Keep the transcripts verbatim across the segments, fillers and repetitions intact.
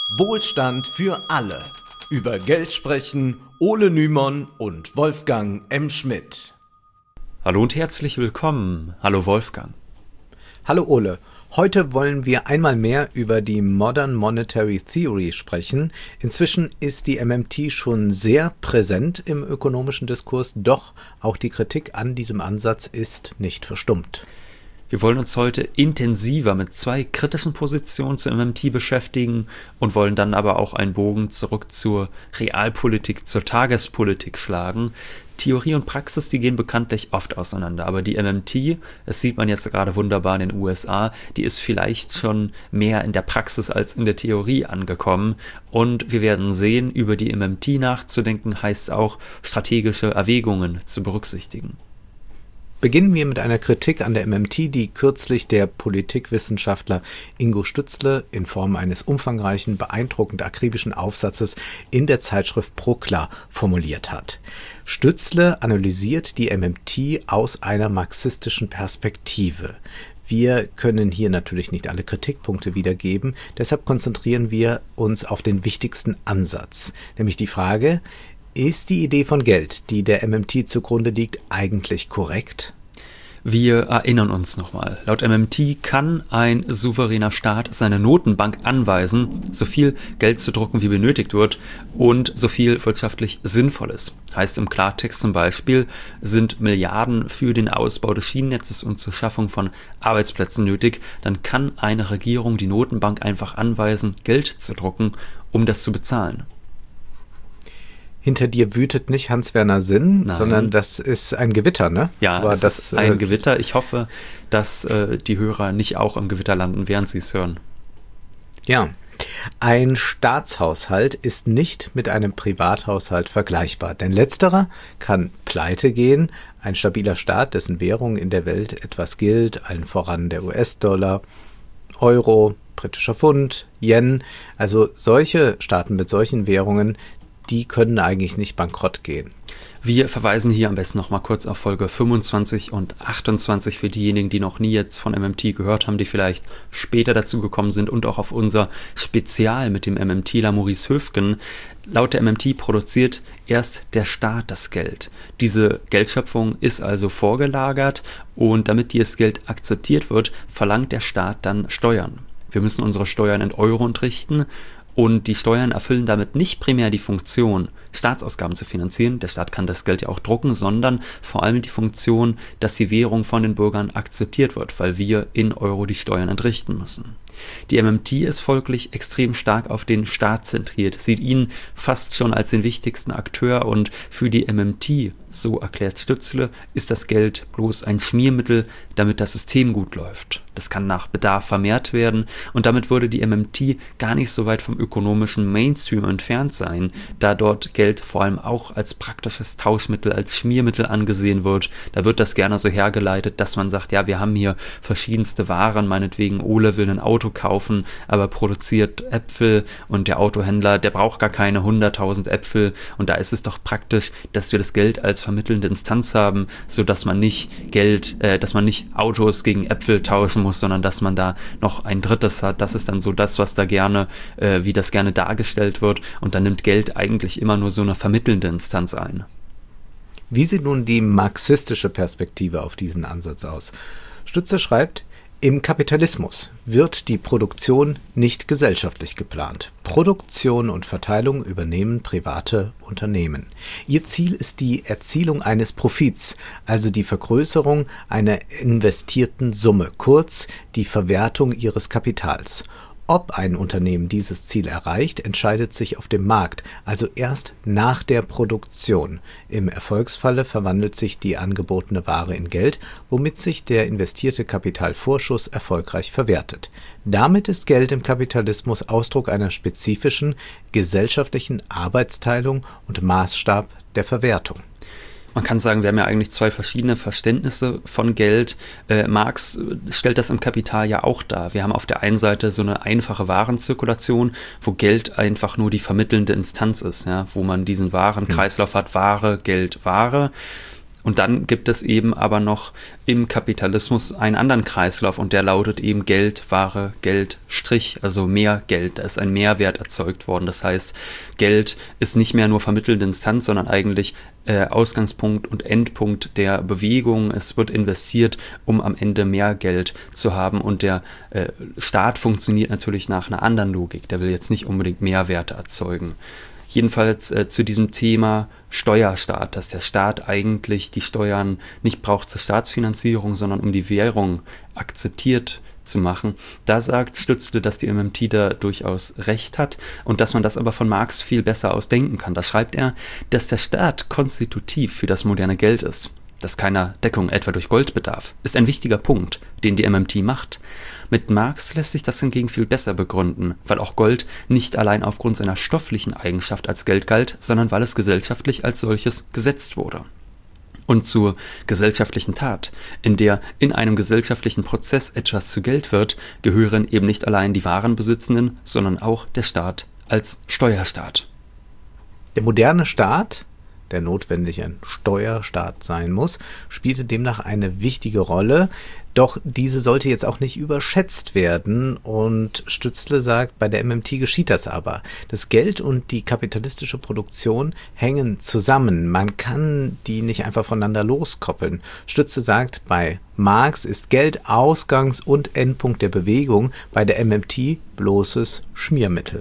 Wohlstand für alle. Über Geld sprechen Ole Nymon und Wolfgang M. Schmidt. Hallo und herzlich willkommen. Hallo Wolfgang. Hallo Ole. Heute wollen wir einmal mehr über die Modern Monetary Theory sprechen. Inzwischen ist die M M T schon sehr präsent im ökonomischen Diskurs, doch auch die Kritik an diesem Ansatz ist nicht verstummt. Wir wollen uns heute intensiver mit zwei kritischen Positionen zur M M T beschäftigen und wollen dann aber auch einen Bogen zurück zur Realpolitik, zur Tagespolitik schlagen. Theorie und Praxis, die gehen bekanntlich oft auseinander, aber die M M T, das sieht man jetzt gerade wunderbar in den U S A, die ist vielleicht schon mehr in der Praxis als in der Theorie angekommen und wir werden sehen, über die M M T nachzudenken, heißt auch strategische Erwägungen zu berücksichtigen. Beginnen wir mit einer Kritik an der M M T, die kürzlich der Politikwissenschaftler Ingo Stützle in Form eines umfangreichen, beeindruckend akribischen Aufsatzes in der Zeitschrift Prokla formuliert hat. Stützle analysiert die M M T aus einer marxistischen Perspektive. Wir können hier natürlich nicht alle Kritikpunkte wiedergeben, deshalb konzentrieren wir uns auf den wichtigsten Ansatz, nämlich die Frage: Ist die Idee von Geld, die der M M T zugrunde liegt, eigentlich korrekt? Wir erinnern uns nochmal. Laut M M T kann ein souveräner Staat seine Notenbank anweisen, so viel Geld zu drucken, wie benötigt wird und so viel wirtschaftlich sinnvoll ist. Heißt im Klartext zum Beispiel, sind Milliarden für den Ausbau des Schienennetzes und zur Schaffung von Arbeitsplätzen nötig, dann kann eine Regierung die Notenbank einfach anweisen, Geld zu drucken, um das zu bezahlen. Hinter dir wütet nicht Hans-Werner Sinn, Nein. sondern das ist ein Gewitter, ne? Ja, Aber es das ist ein äh, Gewitter. Ich hoffe, dass äh, die Hörer nicht auch im Gewitter landen, während sie es hören. Ja, ein Staatshaushalt ist nicht mit einem Privathaushalt vergleichbar, denn letzterer kann pleite gehen. Ein stabiler Staat, dessen Währung in der Welt etwas gilt, allen voran der U S-Dollar, Euro, britischer Pfund, Yen, also solche Staaten mit solchen Währungen, die können eigentlich nicht bankrott gehen. Wir verweisen hier am besten noch mal kurz auf Folge fünfundzwanzig und achtundzwanzig für diejenigen, die noch nie jetzt von M M T gehört haben, die vielleicht später dazu gekommen sind, und auch auf unser Spezial mit dem MMTler Maurice Höfgen. Laut der M M T produziert erst der Staat das Geld. Diese Geldschöpfung ist also vorgelagert und damit dieses Geld akzeptiert wird, verlangt der Staat dann Steuern. Wir müssen unsere Steuern in Euro entrichten. Und die Steuern erfüllen damit nicht primär die Funktion, Staatsausgaben zu finanzieren, der Staat kann das Geld ja auch drucken, sondern vor allem die Funktion, dass die Währung von den Bürgern akzeptiert wird, weil wir in Euro die Steuern entrichten müssen. Die M M T ist folglich extrem stark auf den Staat zentriert, sieht ihn fast schon als den wichtigsten Akteur und für die M M T, so erklärt Stützle, ist das Geld bloß ein Schmiermittel, damit das System gut läuft. Das kann nach Bedarf vermehrt werden und damit würde die M M T gar nicht so weit vom ökonomischen Mainstream entfernt sein, da dort Geld vor allem auch als praktisches Tauschmittel, als Schmiermittel angesehen wird. Da wird das gerne so hergeleitet, dass man sagt, ja, wir haben hier verschiedenste Waren, meinetwegen Ole will ein Auto kaufen, aber produziert Äpfel und der Autohändler, der braucht gar keine hunderttausend Äpfel und da ist es doch praktisch, dass wir das Geld als vermittelnde Instanz haben, sodass man nicht Geld, äh, dass man nicht Autos gegen Äpfel tauschen muss, sondern dass man da noch ein drittes hat. Das ist dann so das, was da gerne, äh, wie das gerne dargestellt wird und dann nimmt Geld eigentlich immer nur so eine vermittelnde Instanz ein. Wie sieht nun die marxistische Perspektive auf diesen Ansatz aus? Stütze schreibt: Im Kapitalismus wird die Produktion nicht gesellschaftlich geplant. Produktion und Verteilung übernehmen private Unternehmen. Ihr Ziel ist die Erzielung eines Profits, also die Vergrößerung einer investierten Summe, kurz die Verwertung ihres Kapitals. Ob ein Unternehmen dieses Ziel erreicht, entscheidet sich auf dem Markt, also erst nach der Produktion. Im Erfolgsfalle verwandelt sich die angebotene Ware in Geld, womit sich der investierte Kapitalvorschuss erfolgreich verwertet. Damit ist Geld im Kapitalismus Ausdruck einer spezifischen gesellschaftlichen Arbeitsteilung und Maßstab der Verwertung. Man kann sagen, wir haben ja eigentlich zwei verschiedene Verständnisse von Geld. Äh, Marx stellt das im Kapital ja auch dar. Wir haben auf der einen Seite so eine einfache Warenzirkulation, wo Geld einfach nur die vermittelnde Instanz ist, ja, wo man diesen Warenkreislauf hat, Ware, Geld, Ware. Und dann gibt es eben aber noch im Kapitalismus einen anderen Kreislauf und der lautet eben Geld, Ware, Geld, Strich, also mehr Geld. Da ist ein Mehrwert erzeugt worden. Das heißt, Geld ist nicht mehr nur vermittelnde Instanz, sondern eigentlich äh, Ausgangspunkt und Endpunkt der Bewegung. Es wird investiert, um am Ende mehr Geld zu haben und der äh, Staat funktioniert natürlich nach einer anderen Logik. Der will jetzt nicht unbedingt Mehrwerte erzeugen. Jedenfalls äh, zu diesem Thema Steuerstaat, dass der Staat eigentlich die Steuern nicht braucht zur Staatsfinanzierung, sondern um die Währung akzeptiert zu machen. Da sagt Stützle, dass die M M T da durchaus recht hat und dass man das aber von Marx viel besser ausdenken kann. Da schreibt er, dass der Staat konstitutiv für das moderne Geld ist, dass keiner Deckung etwa durch Gold bedarf, ist ein wichtiger Punkt, den die M M T macht. Mit Marx lässt sich das hingegen viel besser begründen, weil auch Gold nicht allein aufgrund seiner stofflichen Eigenschaft als Geld galt, sondern weil es gesellschaftlich als solches gesetzt wurde. Und zur gesellschaftlichen Tat, in der in einem gesellschaftlichen Prozess etwas zu Geld wird, gehören eben nicht allein die Warenbesitzenden, sondern auch der Staat als Steuerstaat. Der moderne Staat, der notwendig ein Steuerstaat sein muss, spielte demnach eine wichtige Rolle. Doch diese sollte jetzt auch nicht überschätzt werden und Stützle sagt, bei der M M T geschieht das aber. Das Geld und die kapitalistische Produktion hängen zusammen. Man kann die nicht einfach voneinander loskoppeln. Stützle sagt, bei Marx ist Geld Ausgangs- und Endpunkt der Bewegung, bei der M M T bloßes Schmiermittel.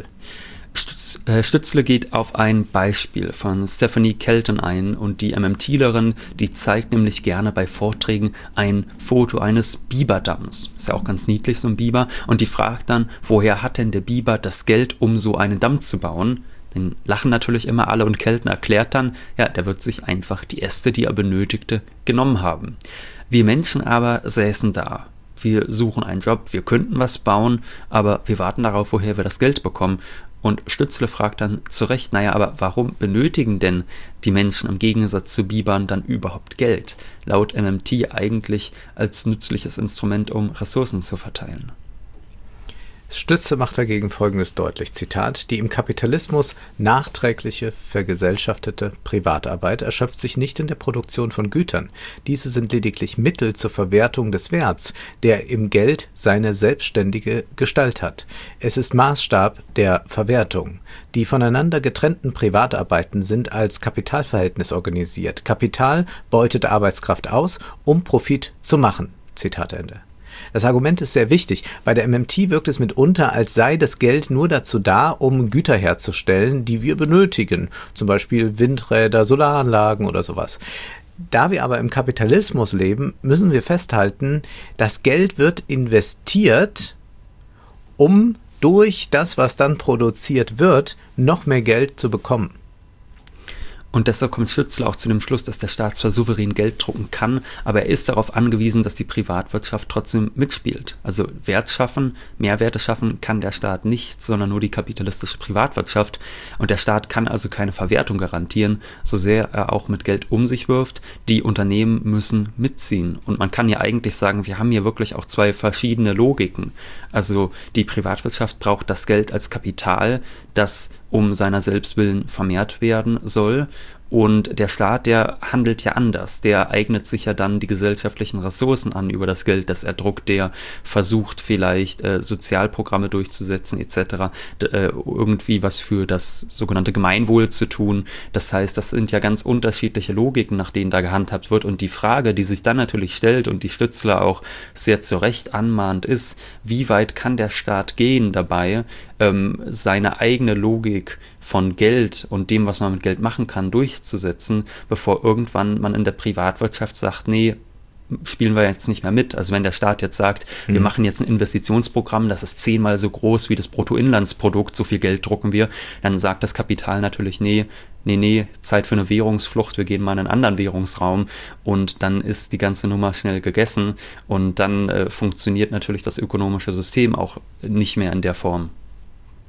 Stützle geht auf ein Beispiel von Stephanie Kelton ein und die MMTlerin, die zeigt nämlich gerne bei Vorträgen ein Foto eines Biberdamms. Ist ja auch ganz niedlich, so ein Biber. Und die fragt dann, woher hat denn der Biber das Geld, um so einen Damm zu bauen? Dann lachen natürlich immer alle und Kelton erklärt dann, ja, der wird sich einfach die Äste, die er benötigte, genommen haben. Wir Menschen aber säßen da. Wir suchen einen Job, wir könnten was bauen, aber wir warten darauf, woher wir das Geld bekommen. Und Stützle fragt dann zu Recht, naja, aber warum benötigen denn die Menschen im Gegensatz zu Bibern dann überhaupt Geld? Laut M M T eigentlich als nützliches Instrument, um Ressourcen zu verteilen. Stützle macht dagegen Folgendes deutlich, Zitat, die im Kapitalismus nachträgliche, vergesellschaftete Privatarbeit erschöpft sich nicht in der Produktion von Gütern. Diese sind lediglich Mittel zur Verwertung des Werts, der im Geld seine selbstständige Gestalt hat. Es ist Maßstab der Verwertung. Die voneinander getrennten Privatarbeiten sind als Kapitalverhältnis organisiert. Kapital beutet Arbeitskraft aus, um Profit zu machen. Zitat Ende. Das Argument ist sehr wichtig. Bei der M M T wirkt es mitunter, als sei das Geld nur dazu da, um Güter herzustellen, die wir benötigen. Zum Beispiel Windräder, Solaranlagen oder sowas. Da wir aber im Kapitalismus leben, müssen wir festhalten, das Geld wird investiert, um durch das, was dann produziert wird, noch mehr Geld zu bekommen. Und deshalb kommt Stützle auch zu dem Schluss, dass der Staat zwar souverän Geld drucken kann, aber er ist darauf angewiesen, dass die Privatwirtschaft trotzdem mitspielt. Also Wert schaffen, Mehrwerte schaffen kann der Staat nicht, sondern nur die kapitalistische Privatwirtschaft. Und der Staat kann also keine Verwertung garantieren, so sehr er auch mit Geld um sich wirft. Die Unternehmen müssen mitziehen. Und man kann ja eigentlich sagen, wir haben hier wirklich auch zwei verschiedene Logiken. Also die Privatwirtschaft braucht das Geld als Kapital, das um seiner selbst willen vermehrt werden soll. Und der Staat, der handelt ja anders. Der eignet sich ja dann die gesellschaftlichen Ressourcen an über das Geld, das er druckt. Der versucht vielleicht äh, Sozialprogramme durchzusetzen et cetera. D- äh, irgendwie was für das sogenannte Gemeinwohl zu tun. Das heißt, das sind ja ganz unterschiedliche Logiken, nach denen da gehandhabt wird. Und die Frage, die sich dann natürlich stellt und die Stützle auch sehr zu Recht anmahnt, ist, wie weit kann der Staat gehen dabei, ähm, seine eigene Logik von Geld und dem, was man mit Geld machen kann, durchzusetzen, bevor irgendwann man in der Privatwirtschaft sagt, nee, spielen wir jetzt nicht mehr mit. Also wenn der Staat jetzt sagt, mhm. wir machen jetzt ein Investitionsprogramm, das ist zehnmal so groß wie das Bruttoinlandsprodukt, so viel Geld drucken wir, dann sagt das Kapital natürlich, nee, nee, nee, Zeit für eine Währungsflucht, wir gehen mal in einen anderen Währungsraum und dann ist die ganze Nummer schnell gegessen und dann äh, funktioniert natürlich das ökonomische System auch nicht mehr in der Form.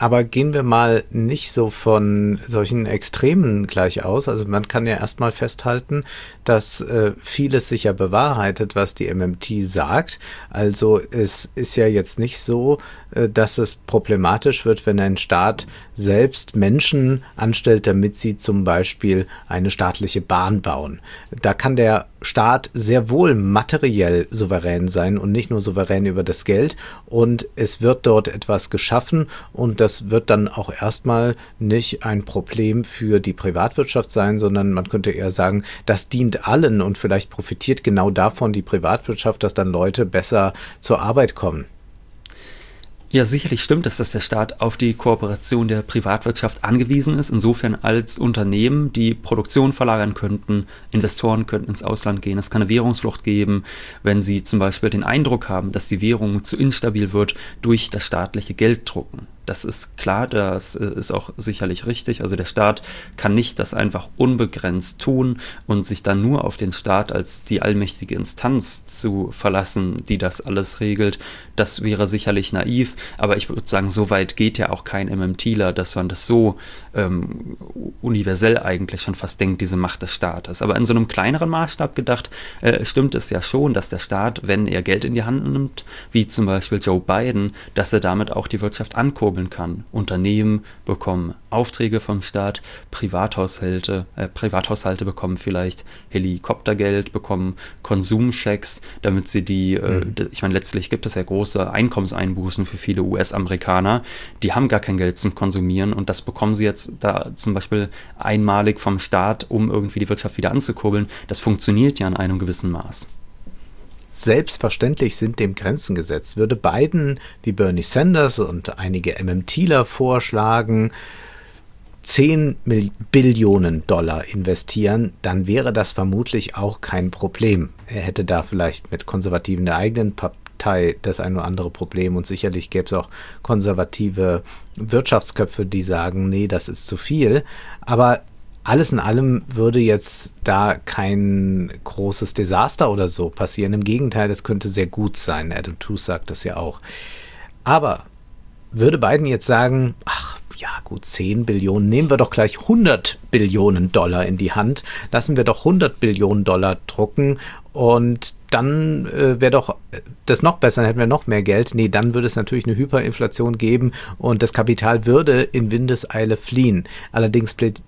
Aber gehen wir mal nicht so von solchen Extremen gleich aus. Also man kann ja erstmal festhalten, dass äh, vieles sich ja bewahrheitet, was die M M T sagt. Also es ist ja jetzt nicht so, äh, dass es problematisch wird, wenn ein Staat selbst Menschen anstellt, damit sie zum Beispiel eine staatliche Bahn bauen. Da kann der Staat sehr wohl materiell souverän sein und nicht nur souverän über das Geld. Und es wird dort etwas geschaffen und das wird dann auch erstmal nicht ein Problem für die Privatwirtschaft sein, sondern man könnte eher sagen, das dient allen und vielleicht profitiert genau davon die Privatwirtschaft, dass dann Leute besser zur Arbeit kommen. Ja, sicherlich stimmt es, dass der Staat auf die Kooperation der Privatwirtschaft angewiesen ist, insofern als Unternehmen, die Produktion verlagern könnten, Investoren könnten ins Ausland gehen, es kann eine Währungsflucht geben, wenn sie zum Beispiel den Eindruck haben, dass die Währung zu instabil wird durch das staatliche Gelddrucken. Das ist klar, das ist auch sicherlich richtig. Also der Staat kann nicht das einfach unbegrenzt tun und sich dann nur auf den Staat als die allmächtige Instanz zu verlassen, die das alles regelt. Das wäre sicherlich naiv, aber ich würde sagen, so weit geht ja auch kein MMTler, dass man das so ähm, universell eigentlich schon fast denkt, diese Macht des Staates. Aber in so einem kleineren Maßstab gedacht, äh, stimmt es ja schon, dass der Staat, wenn er Geld in die Hand nimmt, wie zum Beispiel Joe Biden, dass er damit auch die Wirtschaft ankurbelt kann. Unternehmen bekommen Aufträge vom Staat, Privathaushalte, äh, Privathaushalte bekommen vielleicht Helikoptergeld, bekommen Konsumchecks, damit sie die, mhm. äh, ich meine, letztlich gibt es ja große Einkommenseinbußen für viele U S-Amerikaner, die haben gar kein Geld zum Konsumieren und das bekommen sie jetzt da zum Beispiel einmalig vom Staat, um irgendwie die Wirtschaft wieder anzukurbeln. Das funktioniert ja in einem gewissen Maß. Selbstverständlich sind dem Grenzen gesetzt. Würde Biden wie Bernie Sanders und einige MMTler vorschlagen, zehn Billionen Dollar investieren, dann wäre das vermutlich auch kein Problem. Er hätte da vielleicht mit Konservativen der eigenen Partei das ein oder andere Problem und sicherlich gäbe es auch konservative Wirtschaftsköpfe, die sagen, nee, das ist zu viel. Aber alles in allem würde jetzt da kein großes Desaster oder so passieren. Im Gegenteil, das könnte sehr gut sein. Adam Tooze sagt das ja auch. Aber würde Biden jetzt sagen, ach ja gut, zehn Billionen, nehmen wir doch gleich hundert Billionen Dollar in die Hand, lassen wir doch hundert Billionen Dollar drucken und dann äh, wäre doch das noch besser, dann hätten wir noch mehr Geld. Nee, dann würde es natürlich eine Hyperinflation geben und das Kapital würde in Windeseile fliehen. Allerdings plädieren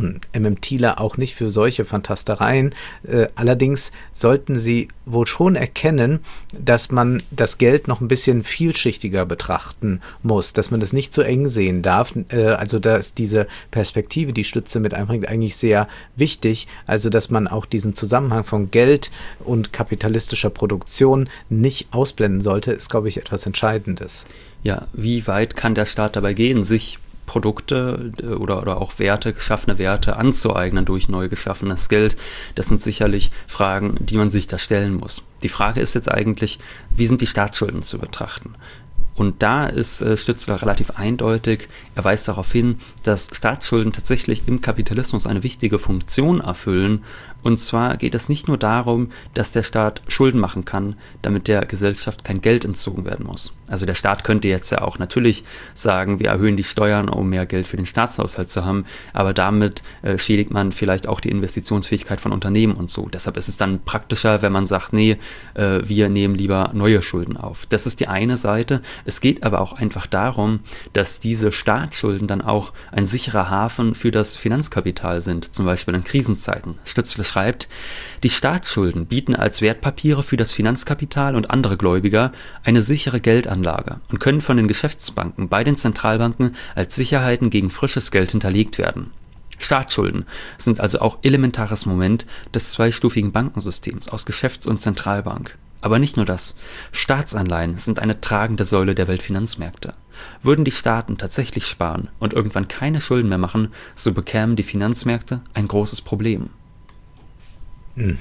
MMTler auch nicht für solche Fantastereien. Äh, allerdings sollten sie wohl schon erkennen, dass man das Geld noch ein bisschen vielschichtiger betrachten muss, dass man das nicht so eng sehen darf. Äh, also da ist diese Perspektive, die Stütze mit einbringt, eigentlich sehr wichtig. Also dass man auch diesen Zusammenhang von Geld und kapitalistischer Produktion nicht ausblenden sollte, ist, glaube ich, etwas Entscheidendes. Ja, wie weit kann der Staat dabei gehen, sich Produkte oder, oder auch Werte, geschaffene Werte anzueignen durch neu geschaffenes Geld? Das sind sicherlich Fragen, die man sich da stellen muss. Die Frage ist jetzt eigentlich, wie sind die Staatsschulden zu betrachten? Und da ist äh, Stützler relativ eindeutig. Er weist darauf hin, dass Staatsschulden tatsächlich im Kapitalismus eine wichtige Funktion erfüllen. Und zwar geht es nicht nur darum, dass der Staat Schulden machen kann, damit der Gesellschaft kein Geld entzogen werden muss. Also der Staat könnte jetzt ja auch natürlich sagen, wir erhöhen die Steuern, um mehr Geld für den Staatshaushalt zu haben, aber damit äh, schädigt man vielleicht auch die Investitionsfähigkeit von Unternehmen und so. Deshalb ist es dann praktischer, wenn man sagt, nee, äh, wir nehmen lieber neue Schulden auf. Das ist die eine Seite. Es geht aber auch einfach darum, dass diese Staatsschulden dann auch ein sicherer Hafen für das Finanzkapital sind, zum Beispiel in Krisenzeiten. Stützle schreibt, die Staatsschulden bieten als Wertpapiere für das Finanzkapital und andere Gläubiger eine sichere Geldanlage und können von den Geschäftsbanken bei den Zentralbanken als Sicherheiten gegen frisches Geld hinterlegt werden. Staatsschulden sind also auch elementares Moment des zweistufigen Bankensystems aus Geschäfts- und Zentralbank. Aber nicht nur das. Staatsanleihen sind eine tragende Säule der Weltfinanzmärkte. Würden die Staaten tatsächlich sparen und irgendwann keine Schulden mehr machen, so bekämen die Finanzmärkte ein großes Problem. Mhm.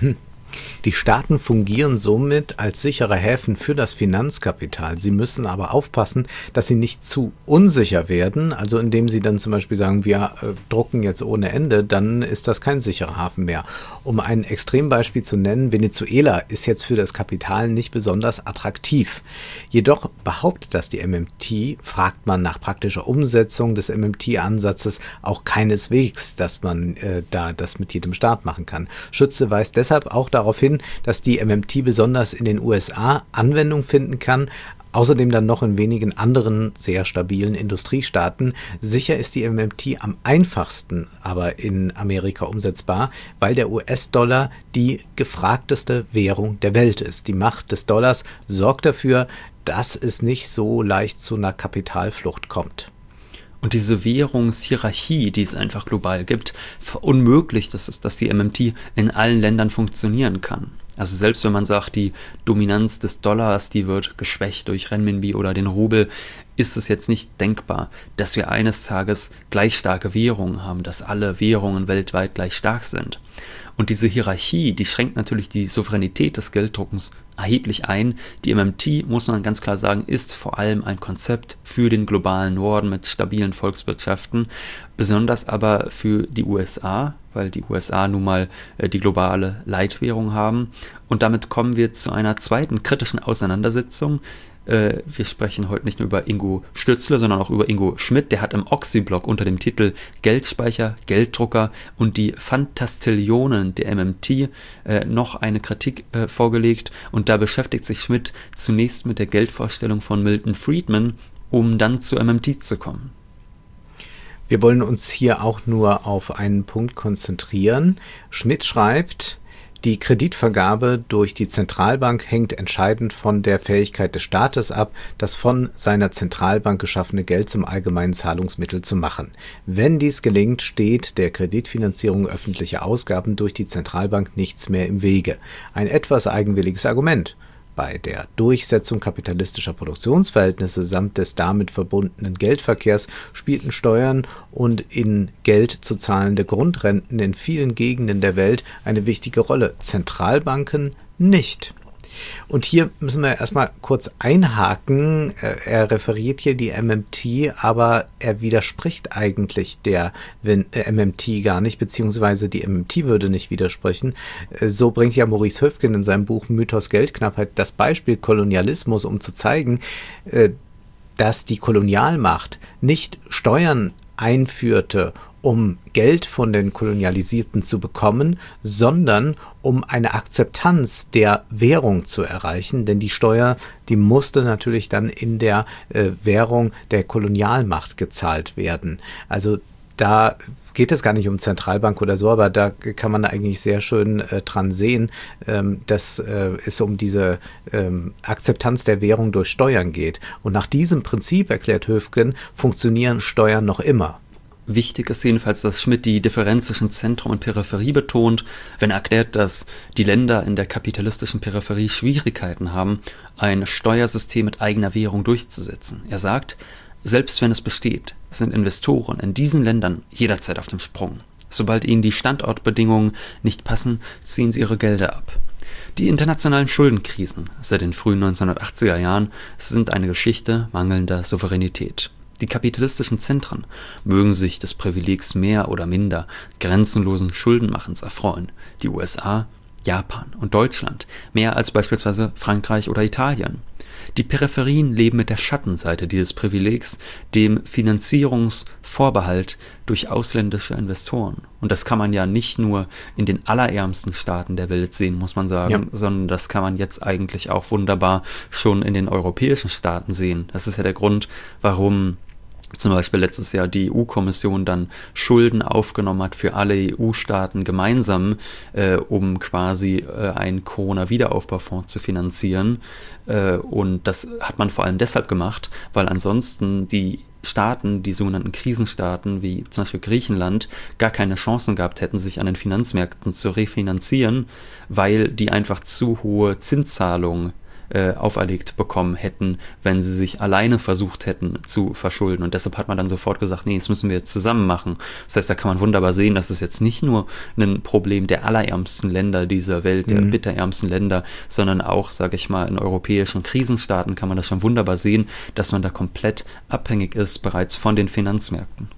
Die Staaten fungieren somit als sichere Häfen für das Finanzkapital. Sie müssen aber aufpassen, dass sie nicht zu unsicher werden. Also indem sie dann zum Beispiel sagen, wir äh, drucken jetzt ohne Ende, dann ist das kein sicherer Hafen mehr. Um ein Extrembeispiel zu nennen, Venezuela ist jetzt für das Kapital nicht besonders attraktiv. Jedoch behauptet das die M M T, fragt man nach praktischer Umsetzung des M M T-Ansatzes auch keineswegs, dass man äh, da das mit jedem Staat machen kann. Schütze weist deshalb auch darauf hin, dass die M M T besonders in den U S A Anwendung finden kann, außerdem dann noch in wenigen anderen sehr stabilen Industriestaaten. Sicher ist die M M T am einfachsten aber in Amerika umsetzbar, weil der U S-Dollar die gefragteste Währung der Welt ist. Die Macht des Dollars sorgt dafür, dass es nicht so leicht zu einer Kapitalflucht kommt. Und diese Währungshierarchie, die es einfach global gibt, verunmöglicht es, dass die M M T in allen Ländern funktionieren kann. Also selbst wenn man sagt, die Dominanz des Dollars, die wird geschwächt durch Renminbi oder den Rubel, ist es jetzt nicht denkbar, dass wir eines Tages gleich starke Währungen haben, dass alle Währungen weltweit gleich stark sind. Und diese Hierarchie, die schränkt natürlich die Souveränität des Gelddruckens erheblich ein. Die M M T, muss man ganz klar sagen, ist vor allem ein Konzept für den globalen Norden mit stabilen Volkswirtschaften, besonders aber für die U S A, weil die U S A nun mal äh, die globale Leitwährung haben. Und damit kommen wir zu einer zweiten kritischen Auseinandersetzung. Äh, wir sprechen heute nicht nur über Ingo Stützle, sondern auch über Ingo Schmidt. Der hat im Oxy-Blog unter dem Titel Geldspeicher, Gelddrucker und die Fantastillionen der M M T äh, noch eine Kritik äh, vorgelegt. Und da beschäftigt sich Schmidt zunächst mit der Geldvorstellung von Milton Friedman, um dann zu M M T zu kommen. Wir wollen uns hier auch nur auf einen Punkt konzentrieren. Schmidt schreibt: Die Kreditvergabe durch die Zentralbank hängt entscheidend von der Fähigkeit des Staates ab, das von seiner Zentralbank geschaffene Geld zum allgemeinen Zahlungsmittel zu machen. Wenn dies gelingt, steht der Kreditfinanzierung öffentlicher Ausgaben durch die Zentralbank nichts mehr im Wege. Ein etwas eigenwilliges Argument. Bei der Durchsetzung kapitalistischer Produktionsverhältnisse samt des damit verbundenen Geldverkehrs spielten Steuern und in Geld zu zahlende Grundrenten in vielen Gegenden der Welt eine wichtige Rolle, Zentralbanken nicht. Und hier müssen wir erstmal kurz einhaken. Er referiert hier die M M T, aber er widerspricht eigentlich der M M T gar nicht, beziehungsweise die M M T würde nicht widersprechen. So bringt ja Maurice Höfgen in seinem Buch Mythos Geldknappheit das Beispiel Kolonialismus, um zu zeigen, dass die Kolonialmacht nicht Steuern einführte, um Geld von den Kolonialisierten zu bekommen, sondern um eine Akzeptanz der Währung zu erreichen, denn die Steuer, die musste natürlich dann in der äh, Währung der Kolonialmacht gezahlt werden. Also da geht es gar nicht um Zentralbank oder so, aber da kann man eigentlich sehr schön äh, dran sehen, ähm, dass äh, es um diese ähm, Akzeptanz der Währung durch Steuern geht. Und nach diesem Prinzip, erklärt Höfgen, funktionieren Steuern noch immer. Wichtig ist jedenfalls, dass Schmidt die Differenz zwischen Zentrum und Peripherie betont, wenn er erklärt, dass die Länder in der kapitalistischen Peripherie Schwierigkeiten haben, ein Steuersystem mit eigener Währung durchzusetzen. Er sagt, selbst wenn es besteht, sind Investoren in diesen Ländern jederzeit auf dem Sprung. Sobald ihnen die Standortbedingungen nicht passen, ziehen sie ihre Gelder ab. Die internationalen Schuldenkrisen seit den frühen neunzehnhundertachtziger Jahren sind eine Geschichte mangelnder Souveränität. Die kapitalistischen Zentren mögen sich des Privilegs mehr oder minder grenzenlosen Schuldenmachens erfreuen. Die U S A, Japan und Deutschland mehr als beispielsweise Frankreich oder Italien. Die Peripherien leben mit der Schattenseite dieses Privilegs, dem Finanzierungsvorbehalt durch ausländische Investoren. Und das kann man ja nicht nur in den allerärmsten Staaten der Welt sehen, muss man sagen, ja, sondern das kann man jetzt eigentlich auch wunderbar schon in den europäischen Staaten sehen. Das ist ja der Grund, warum zum Beispiel letztes Jahr die E U-Kommission dann Schulden aufgenommen hat für alle E U-Staaten gemeinsam, äh, um quasi äh, einen Corona-Wiederaufbaufonds zu finanzieren. Äh, und das hat man vor allem deshalb gemacht, weil ansonsten die Staaten, die sogenannten Krisenstaaten, wie zum Beispiel Griechenland, gar keine Chancen gehabt hätten, sich an den Finanzmärkten zu refinanzieren, weil die einfach zu hohe Zinszahlungen äh, auferlegt bekommen hätten, wenn sie sich alleine versucht hätten zu verschulden. Und deshalb hat man dann sofort gesagt, nee, das müssen wir jetzt zusammen machen. Das heißt, da kann man wunderbar sehen, dass es jetzt nicht nur ein Problem der allerärmsten Länder dieser Welt, der mhm. bitterärmsten Länder, sondern auch, sage ich mal, in europäischen Krisenstaaten kann man das schon wunderbar sehen, dass man da komplett abhängig ist bereits von den Finanzmärkten.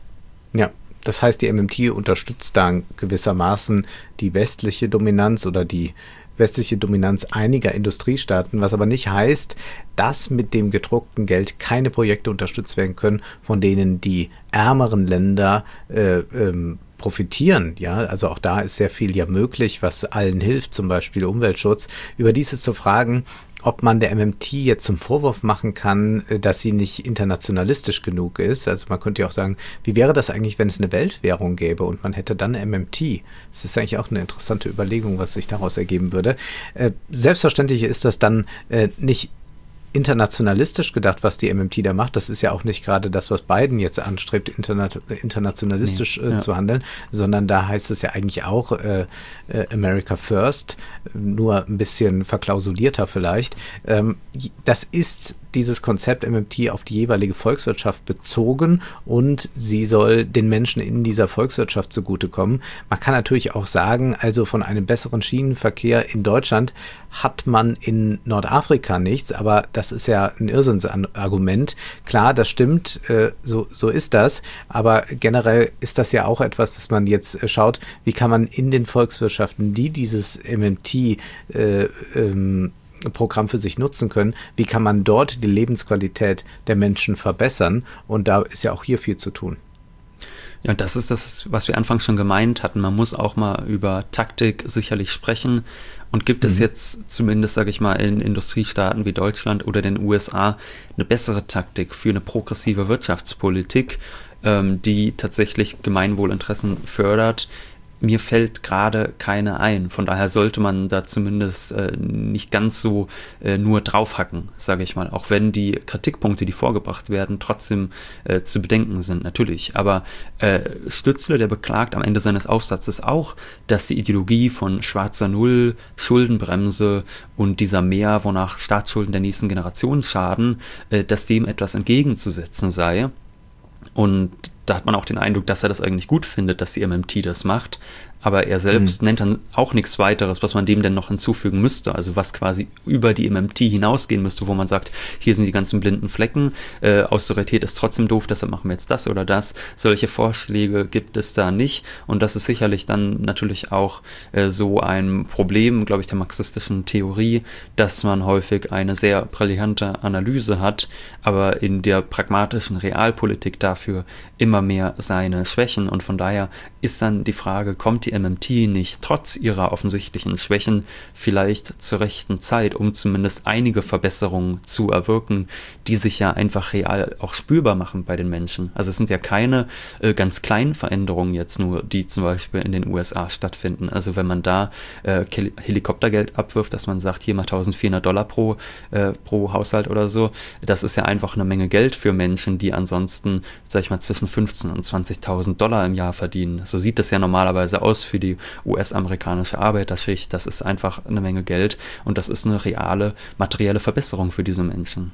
Ja. Das heißt, die M M T unterstützt da gewissermaßen die westliche Dominanz oder die westliche Dominanz einiger Industriestaaten, was aber nicht heißt, dass mit dem gedruckten Geld keine Projekte unterstützt werden können, von denen die ärmeren Länder äh, ähm, profitieren. Ja, also auch da ist sehr viel ja möglich, was allen hilft, zum Beispiel Umweltschutz. Über dieses zu fragen, ob man der M M T jetzt zum Vorwurf machen kann, dass sie nicht internationalistisch genug ist. Also man könnte ja auch sagen, wie wäre das eigentlich, wenn es eine Weltwährung gäbe und man hätte dann M M T? Das ist eigentlich auch eine interessante Überlegung, was sich daraus ergeben würde. Äh, selbstverständlich ist das dann äh, nicht internationalistisch gedacht, was die M M T da macht. Das ist ja auch nicht gerade das, was Biden jetzt anstrebt, interna- internationalistisch nee, äh, ja. zu handeln, sondern da heißt es ja eigentlich auch äh, äh, America First, nur ein bisschen verklausulierter vielleicht. Ähm, das ist dieses Konzept M M T auf die jeweilige Volkswirtschaft bezogen und sie soll den Menschen in dieser Volkswirtschaft zugutekommen. Man kann natürlich auch sagen, also von einem besseren Schienenverkehr in Deutschland hat man in Nordafrika nichts, aber das ist ja ein Irrsinnsargument. Klar, das stimmt, äh, so, so ist das, aber generell ist das ja auch etwas, dass man jetzt schaut, wie kann man in den Volkswirtschaften, die dieses M M T äh, ähm, Programm für sich nutzen können, wie kann man dort die Lebensqualität der Menschen verbessern, und da ist ja auch hier viel zu tun. Ja, und das ist das, was wir anfangs schon gemeint hatten. Man muss auch mal über Taktik sicherlich sprechen. Und gibt mhm. es jetzt zumindest, sage ich mal, in Industriestaaten wie Deutschland oder den U S A eine bessere Taktik für eine progressive Wirtschaftspolitik, ähm, die tatsächlich Gemeinwohlinteressen fördert? Mir fällt gerade keine ein. Von daher sollte man da zumindest äh, nicht ganz so äh, nur draufhacken, sage ich mal. Auch wenn die Kritikpunkte, die vorgebracht werden, trotzdem äh, zu bedenken sind, natürlich. Aber äh, Stützle, der beklagt am Ende seines Aufsatzes auch, dass die Ideologie von schwarzer Null, Schuldenbremse und dieser Mehr, wonach Staatsschulden der nächsten Generation schaden, äh, dass dem etwas entgegenzusetzen sei. Und da hat man auch den Eindruck, dass er das eigentlich gut findet, dass die M M T das macht. Aber er selbst mhm. nennt dann auch nichts weiteres, was man dem denn noch hinzufügen müsste. Also was quasi über die M M T hinausgehen müsste, wo man sagt, hier sind die ganzen blinden Flecken, äh, Austerität ist trotzdem doof, deshalb machen wir jetzt das oder das. Solche Vorschläge gibt es da nicht. Und das ist sicherlich dann natürlich auch äh, so ein Problem, glaube ich, der marxistischen Theorie, dass man häufig eine sehr brillante Analyse hat, aber in der pragmatischen Realpolitik dafür immer mehr seine Schwächen. Und von daher ist dann die Frage, kommt die M M T nicht trotz ihrer offensichtlichen Schwächen vielleicht zur rechten Zeit, um zumindest einige Verbesserungen zu erwirken, die sich ja einfach real auch spürbar machen bei den Menschen. Also es sind ja keine äh, ganz kleinen Veränderungen jetzt nur, die zum Beispiel in den U S A stattfinden. Also wenn man da äh, Helikoptergeld abwirft, dass man sagt, hier mal eintausendvierhundert Dollar pro, äh, pro Haushalt oder so, das ist ja einfach eine Menge Geld für Menschen, die ansonsten, sag ich mal, zwischen fünfzehntausend und zwanzigtausend Dollar im Jahr verdienen. So sieht das ja normalerweise aus für die U S-amerikanische Arbeiterschicht. Das ist einfach eine Menge Geld und das ist eine reale materielle Verbesserung für diese Menschen.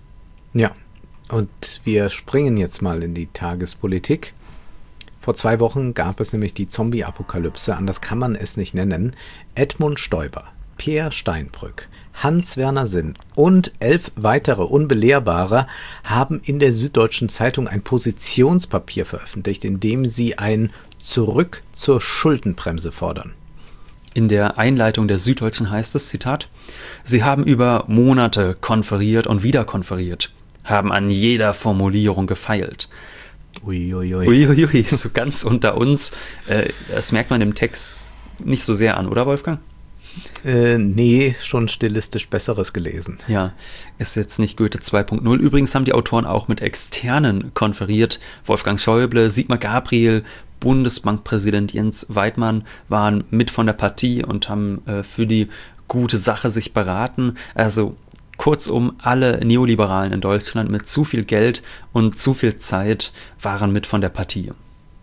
Ja, und wir springen jetzt mal in die Tagespolitik. Vor zwei Wochen gab es nämlich die Zombie-Apokalypse, anders kann man es nicht nennen. Edmund Stoiber, Peer Steinbrück, Hans-Werner Sinn und elf weitere Unbelehrbare haben in der Süddeutschen Zeitung ein Positionspapier veröffentlicht, in dem sie ein Zurück zur Schuldenbremse fordern. In der Einleitung der Süddeutschen heißt es, Zitat, Sie haben über Monate konferiert und wieder konferiert, haben an jeder Formulierung gefeilt. Uiuiui. Uiuiui, so ganz unter uns. Äh, das merkt man im Text nicht so sehr an, oder Wolfgang? Äh, nee, schon stilistisch Besseres gelesen. Ja, ist jetzt nicht Goethe zwei Punkt null. Übrigens haben die Autoren auch mit Externen konferiert. Wolfgang Schäuble, Sigmar Gabriel, Bundesbankpräsident Jens Weidmann waren mit von der Partie und haben äh, für die gute Sache sich beraten. Also kurzum, alle Neoliberalen in Deutschland mit zu viel Geld und zu viel Zeit waren mit von der Partie.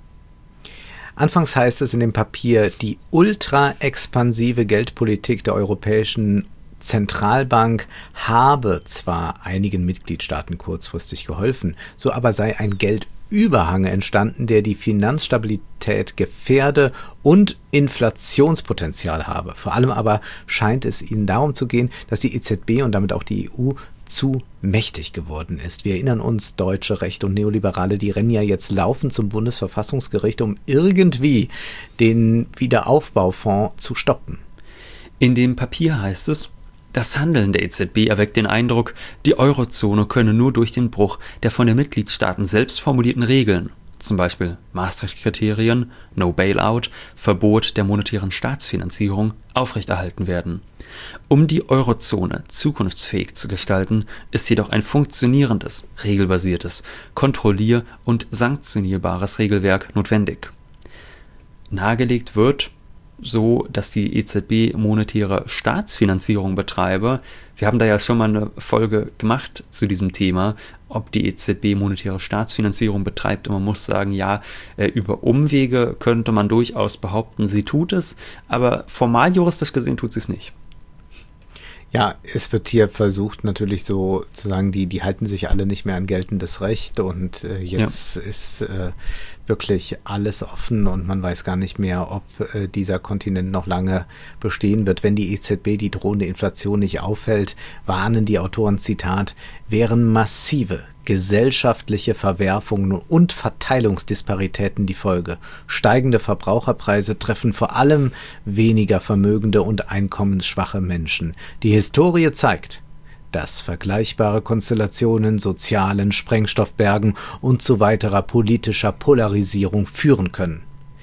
Anfangs heißt es in dem Papier, die ultra-expansive Geldpolitik der europäischen Zentralbank habe zwar einigen Mitgliedstaaten kurzfristig geholfen, so aber sei ein Geldüberhang entstanden, der die Finanzstabilität gefährde und Inflationspotenzial habe. Vor allem aber scheint es ihnen darum zu gehen, dass die E Z B und damit auch die E U zu mächtig geworden ist. Wir erinnern uns, deutsche Rechte und Neoliberale, die rennen ja jetzt laufend zum Bundesverfassungsgericht, um irgendwie den Wiederaufbaufonds zu stoppen. In dem Papier heißt es, das Handeln der E Z B erweckt den Eindruck, die Eurozone könne nur durch den Bruch der von den Mitgliedstaaten selbst formulierten Regeln, zum Beispiel Maastricht-Kriterien, No Bailout, Verbot der monetären Staatsfinanzierung, aufrechterhalten werden. Um die Eurozone zukunftsfähig zu gestalten, ist jedoch ein funktionierendes, regelbasiertes, kontrollier- und sanktionierbares Regelwerk notwendig. Nahegelegt wird, so dass die E Z B monetäre Staatsfinanzierung betreibe. Wir haben da ja schon mal eine Folge gemacht zu diesem Thema, ob die E Z B monetäre Staatsfinanzierung betreibt. Und man muss sagen, ja, über Umwege könnte man durchaus behaupten, sie tut es, aber formal juristisch gesehen tut sie es nicht. Ja, es wird hier versucht natürlich so zu sagen, die, die halten sich alle nicht mehr an geltendes Recht und äh, jetzt ja. ist äh, wirklich alles offen und man weiß gar nicht mehr, ob äh, dieser Kontinent noch lange bestehen wird. Wenn die E Z B die drohende Inflation nicht aufhält, warnen die Autoren, Zitat, wären massive gesellschaftliche Verwerfungen und Verteilungsdisparitäten die Folge. Steigende Verbraucherpreise treffen vor allem weniger vermögende und einkommensschwache Menschen. Die Historie zeigt, dass vergleichbare Konstellationen sozialen Sprengstoffbergen und zu weiterer politischer Polarisierung führen können.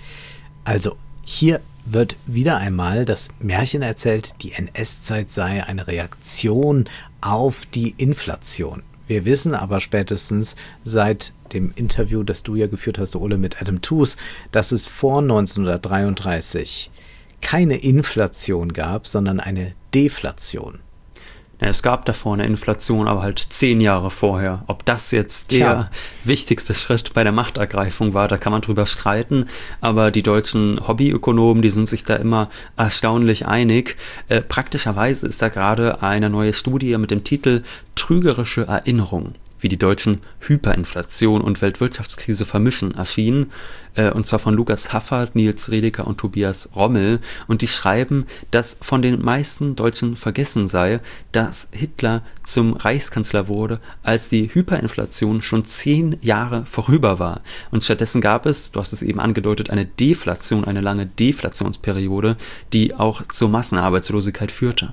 Also hier wird wieder einmal das Märchen erzählt, die N S-Zeit sei eine Reaktion auf die Inflation. Wir wissen aber spätestens seit dem Interview, das du ja geführt hast, Ole, mit Adam Tooze, dass es vor neunzehnhundertdreiunddreißig keine Inflation gab, sondern eine Deflation. Ja, es gab davor eine Inflation, aber halt zehn Jahre vorher. Ob das jetzt der Tja. wichtigste Schritt bei der Machtergreifung war, da kann man drüber streiten. Aber die deutschen Hobbyökonomen, die sind sich da immer erstaunlich einig. Äh, praktischerweise ist da gerade eine neue Studie mit dem Titel Trügerische Erinnerung, wie die Deutschen Hyperinflation und Weltwirtschaftskrise vermischen, erschienen, äh, und zwar von Lukas Haffert, Nils Redeker und Tobias Rommel, und die schreiben, dass von den meisten Deutschen vergessen sei, dass Hitler zum Reichskanzler wurde, als die Hyperinflation schon zehn Jahre vorüber war. Und stattdessen gab es, du hast es eben angedeutet, eine Deflation, eine lange Deflationsperiode, die auch zur Massenarbeitslosigkeit führte.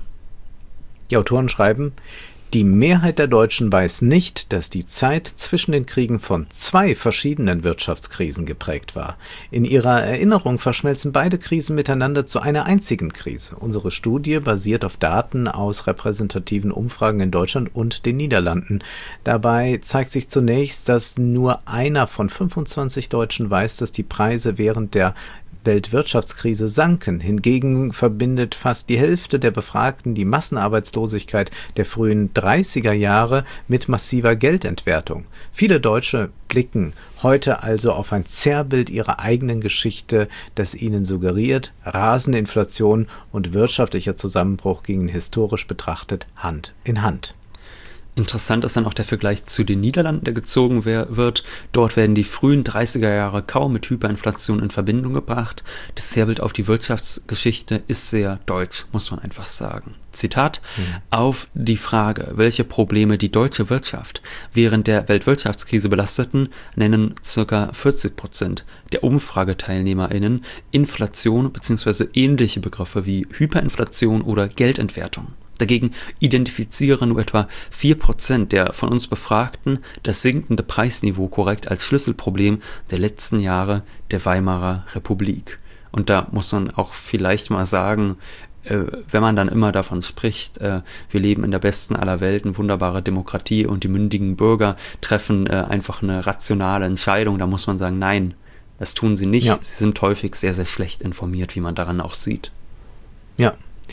Die Autoren schreiben, die Mehrheit der Deutschen weiß nicht, dass die Zeit zwischen den Kriegen von zwei verschiedenen Wirtschaftskrisen geprägt war. In ihrer Erinnerung verschmelzen beide Krisen miteinander zu einer einzigen Krise. Unsere Studie basiert auf Daten aus repräsentativen Umfragen in Deutschland und den Niederlanden. Dabei zeigt sich zunächst, dass nur einer von fünfundzwanzig Deutschen weiß, dass die Preise während der Weltwirtschaftskrise sanken. Hingegen verbindet fast die Hälfte der Befragten die Massenarbeitslosigkeit der frühen dreißiger Jahre mit massiver Geldentwertung. Viele Deutsche blicken heute also auf ein Zerrbild ihrer eigenen Geschichte, das ihnen suggeriert, rasende Inflation und wirtschaftlicher Zusammenbruch gingen historisch betrachtet Hand in Hand. Interessant ist dann auch der Vergleich zu den Niederlanden, der gezogen wird. Dort werden die frühen dreißiger Jahre kaum mit Hyperinflation in Verbindung gebracht. Das Zerrbild auf die Wirtschaftsgeschichte ist sehr deutsch, muss man einfach sagen. Zitat, mhm. Auf die Frage, welche Probleme die deutsche Wirtschaft während der Weltwirtschaftskrise belasteten, nennen ca. vierzig Prozent der UmfrageteilnehmerInnen Inflation bzw. ähnliche Begriffe wie Hyperinflation oder Geldentwertung. Dagegen identifizieren nur etwa vier Prozent der von uns Befragten das sinkende Preisniveau korrekt als Schlüsselproblem der letzten Jahre der Weimarer Republik. Und da muss man auch vielleicht mal sagen, äh, wenn man dann immer davon spricht, äh, wir leben in der besten aller Welten, wunderbare Demokratie und die mündigen Bürger treffen äh, einfach eine rationale Entscheidung, da muss man sagen, nein, das tun sie nicht. Ja. Sie sind häufig sehr, sehr schlecht informiert, wie man daran auch sieht. Ja.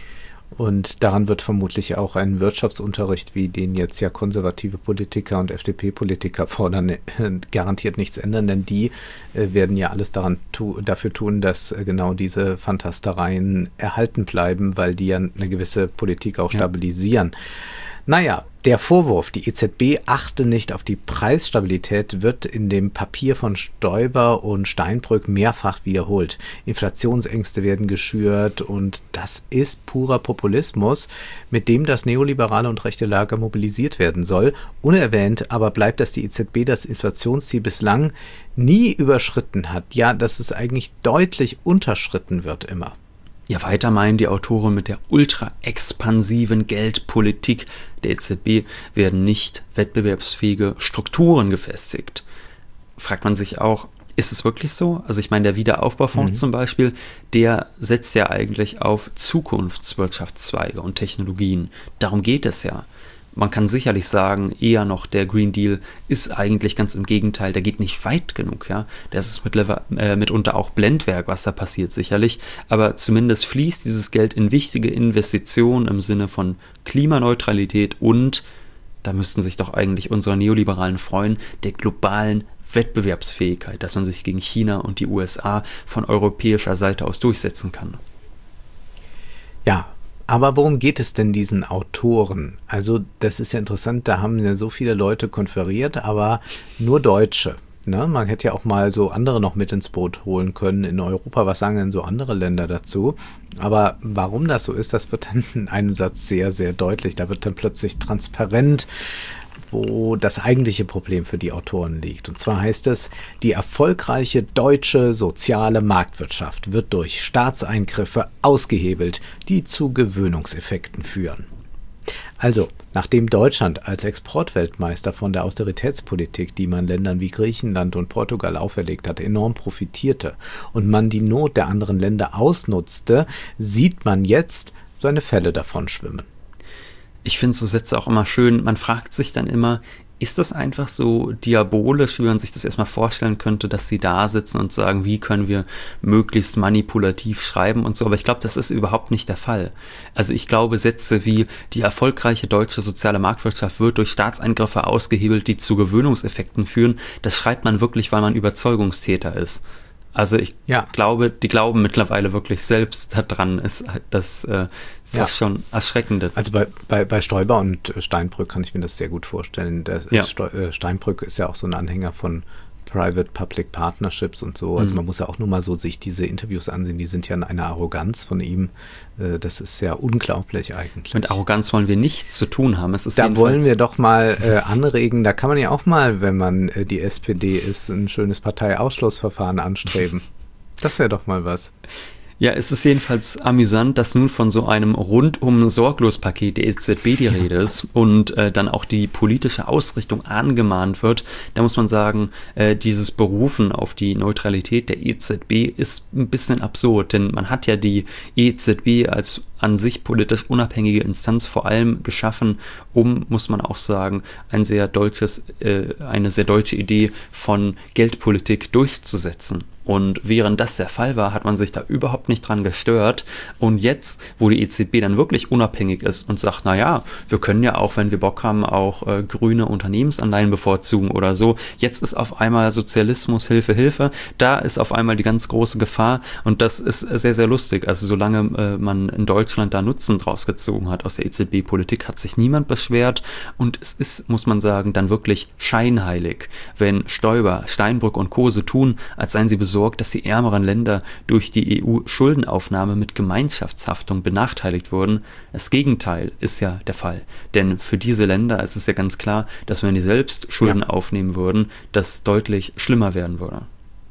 Und daran wird vermutlich auch ein Wirtschaftsunterricht, wie den jetzt ja konservative Politiker und F D P-Politiker fordern, garantiert nichts ändern, denn die äh, werden ja alles daran tu- dafür tun, dass äh, genau diese Fantastereien erhalten bleiben, weil die ja eine gewisse Politik auch stabilisieren. Ja. Naja, der Vorwurf, die E Z B achte nicht auf die Preisstabilität, wird in dem Papier von Stoiber und Steinbrück mehrfach wiederholt. Inflationsängste werden geschürt und das ist purer Populismus, mit dem das neoliberale und rechte Lager mobilisiert werden soll. Unerwähnt aber bleibt, dass die E Z B das Inflationsziel bislang nie überschritten hat. Ja, dass es eigentlich deutlich unterschritten wird immer. Ja, weiter meinen die Autoren, mit der ultra-expansiven Geldpolitik der E Z B werden nicht wettbewerbsfähige Strukturen gefestigt. Fragt man sich auch, ist es wirklich so? Also ich meine, der Wiederaufbaufonds mhm. zum Beispiel, der setzt ja eigentlich auf Zukunftswirtschaftszweige und Technologien. Darum geht es ja. Man kann sicherlich sagen, eher noch der Green Deal ist eigentlich ganz im Gegenteil, der geht nicht weit genug, ja. Das ist mittlerweile, äh, mitunter auch Blendwerk, was da passiert, sicherlich. Aber zumindest fließt dieses Geld in wichtige Investitionen im Sinne von Klimaneutralität und, da müssten sich doch eigentlich unsere Neoliberalen freuen, der globalen Wettbewerbsfähigkeit, dass man sich gegen China und die U S A von europäischer Seite aus durchsetzen kann. Ja. Aber worum geht es denn diesen Autoren? Also das ist ja interessant, da haben ja so viele Leute konferiert, aber nur Deutsche. Ne? Man hätte ja auch mal so andere noch mit ins Boot holen können in Europa. Was sagen denn so andere Länder dazu? Aber warum das so ist, das wird dann in einem Satz sehr, sehr deutlich. Da wird dann plötzlich transparent, wo das eigentliche Problem für die Autoren liegt. Und zwar heißt es, die erfolgreiche deutsche soziale Marktwirtschaft wird durch Staatseingriffe ausgehebelt, die zu Gewöhnungseffekten führen. Also, nachdem Deutschland als Exportweltmeister von der Austeritätspolitik, die man Ländern wie Griechenland und Portugal auferlegt hat, enorm profitierte und man die Not der anderen Länder ausnutzte, sieht man jetzt seine Fälle davon schwimmen. Ich finde so Sätze auch immer schön. Man fragt sich dann immer, ist das einfach so diabolisch, wie man sich das erstmal vorstellen könnte, dass sie da sitzen und sagen, wie können wir möglichst manipulativ schreiben und so. Aber ich glaube, das ist überhaupt nicht der Fall. Also ich glaube, Sätze wie die erfolgreiche deutsche soziale Marktwirtschaft wird durch Staatseingriffe ausgehebelt, die zu Gewöhnungseffekten führen, das schreibt man wirklich, weil man Überzeugungstäter ist. Also ich ja. glaube, die glauben mittlerweile wirklich selbst daran, ist das äh, fast ja. schon erschreckende. Also bei, bei, bei Stoiber und Steinbrück kann ich mir das sehr gut vorstellen. Der ja. Steinbrück ist ja auch so ein Anhänger von Private-Public Partnerships und so. Also mhm. man muss ja auch nur mal so sich diese Interviews ansehen, die sind ja in einer Arroganz von ihm. Das ist ja unglaublich eigentlich. Mit Arroganz wollen wir nichts zu tun haben. Es ist da wollen wir doch mal äh, anregen, da kann man ja auch mal, wenn man äh, die S P D ist, ein schönes Parteiausschlussverfahren anstreben. Das wäre doch mal was. Ja, es ist jedenfalls amüsant, dass nun von so einem rundum sorglos Paket der E Z B die Rede ist und äh, dann auch die politische Ausrichtung angemahnt wird. Da muss man sagen, äh, dieses Berufen auf die Neutralität der E Z B ist ein bisschen absurd, denn man hat ja die E Z B als an sich politisch unabhängige Instanz vor allem geschaffen, um, muss man auch sagen, ein sehr deutsches, äh, eine sehr deutsche Idee von Geldpolitik durchzusetzen. Und während das der Fall war, hat man sich da überhaupt nicht dran gestört. Und jetzt, wo die E Z B dann wirklich unabhängig ist und sagt, naja, wir können ja auch, wenn wir Bock haben, auch äh, grüne Unternehmensanleihen bevorzugen oder so. Jetzt ist auf einmal Sozialismus, Hilfe, Hilfe. Da ist auf einmal die ganz große Gefahr. Und das ist sehr, sehr lustig. Also solange äh, man in Deutschland da Nutzen draus gezogen hat aus der E Z B-Politik, hat sich niemand beschwert. Und es ist, muss man sagen, dann wirklich scheinheilig, wenn Stoiber, Steinbrück und Co. so tun, als seien sie besorgt, dass die ärmeren Länder durch die E U-Schuldenaufnahme mit Gemeinschaftshaftung benachteiligt wurden. Das Gegenteil ist ja der Fall. Denn für diese Länder ist es ja ganz klar, dass wenn die selbst Schulden ja. aufnehmen würden, das deutlich schlimmer werden würde.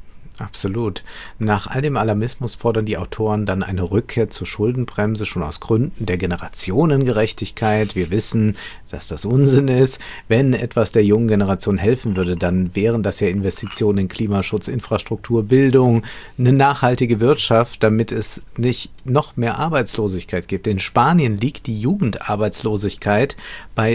Absolut. Nach all dem Alarmismus fordern die Autoren dann eine Rückkehr zur Schuldenbremse, schon aus Gründen der Generationengerechtigkeit. Wir wissen, dass das Unsinn ist. Wenn etwas der jungen Generation helfen würde, dann wären das ja Investitionen in Klimaschutz, Infrastruktur, Bildung, eine nachhaltige Wirtschaft, damit es nicht noch mehr Arbeitslosigkeit gibt. In Spanien liegt die Jugendarbeitslosigkeit bei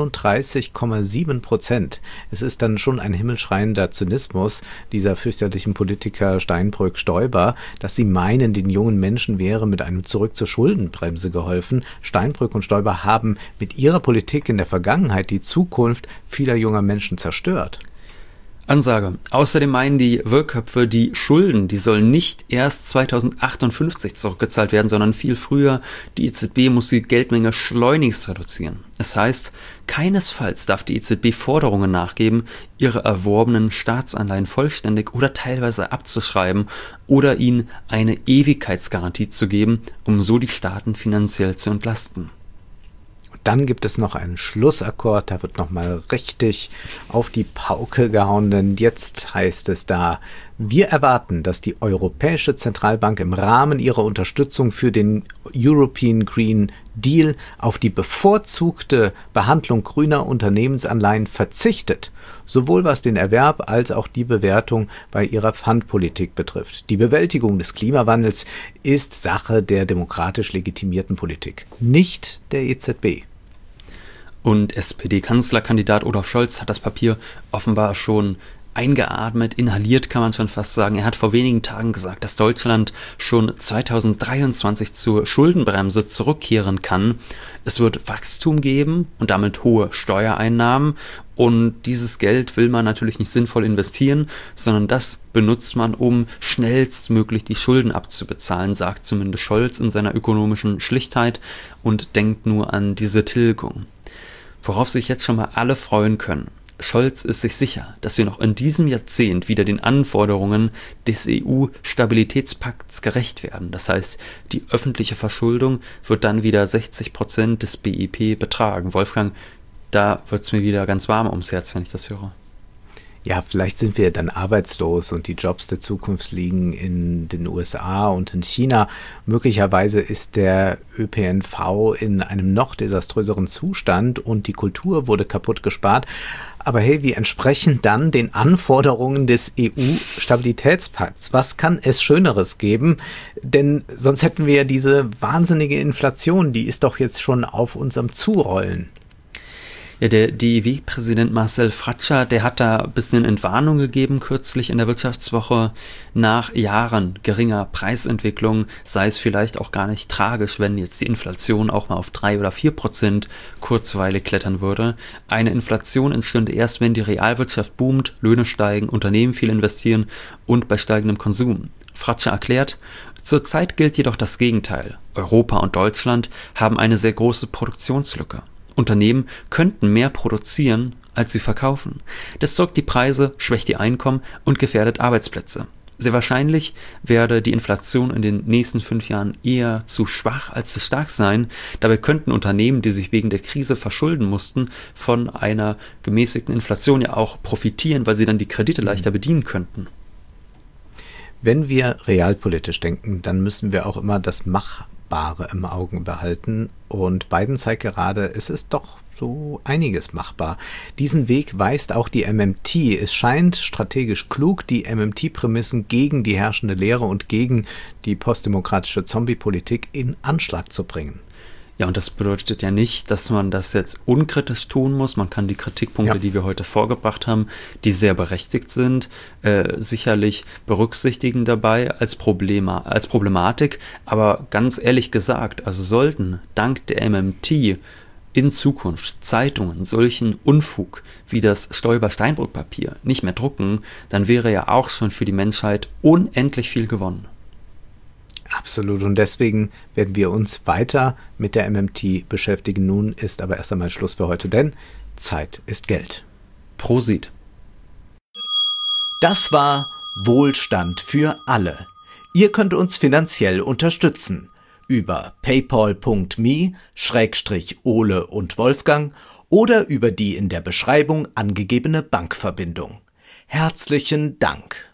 siebenunddreißig Komma sieben Prozent. Es ist dann schon ein himmelschreiender Zynismus dieser fürchterlichen Politiker Steinbrück, Stoiber, dass sie meinen, den jungen Menschen wäre mit einem Zurück zur Schuldenbremse geholfen. Steinbrück und Stoiber haben mit ihrer Politik in der Vergangenheit die Zukunft vieler junger Menschen zerstört. Ansage. Außerdem meinen die Wirrköpfe, die Schulden, die sollen nicht erst zweitausendachtundfünfzig zurückgezahlt werden, sondern viel früher. Die E Z B muss die Geldmenge schleunigst reduzieren. Das heißt, keinesfalls darf die E Z B Forderungen nachgeben, ihre erworbenen Staatsanleihen vollständig oder teilweise abzuschreiben oder ihnen eine Ewigkeitsgarantie zu geben, um so die Staaten finanziell zu entlasten. Dann gibt es noch einen Schlussakkord, da wird nochmal richtig auf die Pauke gehauen, denn jetzt heißt es da: Wir erwarten, dass die Europäische Zentralbank im Rahmen ihrer Unterstützung für den European Green Deal auf die bevorzugte Behandlung grüner Unternehmensanleihen verzichtet, sowohl was den Erwerb als auch die Bewertung bei ihrer Pfandpolitik betrifft. Die Bewältigung des Klimawandels ist Sache der demokratisch legitimierten Politik, nicht der E Z B. Und S P D-Kanzlerkandidat Olaf Scholz hat das Papier offenbar schon eingeatmet, inhaliert kann man schon fast sagen. Er hat vor wenigen Tagen gesagt, dass Deutschland schon zweitausenddreiundzwanzig zur Schuldenbremse zurückkehren kann. Es wird Wachstum geben und damit hohe Steuereinnahmen. Und dieses Geld will man natürlich nicht sinnvoll investieren, sondern das benutzt man, um schnellstmöglich die Schulden abzubezahlen, sagt zumindest Scholz in seiner ökonomischen Schlichtheit und denkt nur an diese Tilgung. Worauf sich jetzt schon mal alle freuen können. Scholz ist sich sicher, dass wir noch in diesem Jahrzehnt wieder den Anforderungen des E U-Stabilitätspakts gerecht werden. Das heißt, die öffentliche Verschuldung wird dann wieder sechzig Prozent des B I P betragen. Wolfgang, da wird es mir wieder ganz warm ums Herz, wenn ich das höre. Ja, vielleicht sind wir dann arbeitslos und die Jobs der Zukunft liegen in den U S A und in China. Möglicherweise ist der Ö P N V in einem noch desaströseren Zustand und die Kultur wurde kaputt gespart. Aber hey, wir entsprechen dann den Anforderungen des E U-Stabilitätspakts. Was kann es Schöneres geben? Denn sonst hätten wir ja diese wahnsinnige Inflation, die ist doch jetzt schon auf uns am Zurollen. Ja, der D I W-Präsident Marcel Fratscher, der hat da ein bisschen Entwarnung gegeben kürzlich in der Wirtschaftswoche. Nach Jahren geringer Preisentwicklung sei es vielleicht auch gar nicht tragisch, wenn jetzt die Inflation auch mal auf drei oder vier Prozent kurzweilig klettern würde. Eine Inflation entstünde erst, wenn die Realwirtschaft boomt, Löhne steigen, Unternehmen viel investieren und bei steigendem Konsum. Fratscher erklärt: Zurzeit gilt jedoch das Gegenteil. Europa und Deutschland haben eine sehr große Produktionslücke. Unternehmen könnten mehr produzieren, als sie verkaufen. Das drückt die Preise, schwächt die Einkommen und gefährdet Arbeitsplätze. Sehr wahrscheinlich werde die Inflation in den nächsten fünf Jahren eher zu schwach als zu stark sein. Dabei könnten Unternehmen, die sich wegen der Krise verschulden mussten, von einer gemäßigten Inflation ja auch profitieren, weil sie dann die Kredite leichter bedienen könnten. Wenn wir realpolitisch denken, dann müssen wir auch immer das Machbare im Auge behalten. Und Biden zeigt gerade, es ist doch so einiges machbar. Diesen Weg weist auch die M M T. Es scheint strategisch klug, die M M T-Prämissen gegen die herrschende Lehre und gegen die postdemokratische Zombie-Politik in Anschlag zu bringen. Ja, und das bedeutet ja nicht, dass man das jetzt unkritisch tun muss. Man kann die Kritikpunkte, ja. die wir heute vorgebracht haben, die sehr berechtigt sind, äh, sicherlich berücksichtigen dabei als, Problema, als Problematik. Aber ganz ehrlich gesagt, also sollten dank der M M T in Zukunft Zeitungen solchen Unfug wie das Stoiber-Steinbrück-Papier nicht mehr drucken, dann wäre ja auch schon für die Menschheit unendlich viel gewonnen. Absolut. Und deswegen werden wir uns weiter mit der M M T beschäftigen. Nun ist aber erst einmal Schluss für heute, denn Zeit ist Geld. Prosit. Das war Wohlstand für alle. Ihr könnt uns finanziell unterstützen über paypal punkt me Schrägstrich Ole und Wolfgang oder über die in der Beschreibung angegebene Bankverbindung. Herzlichen Dank.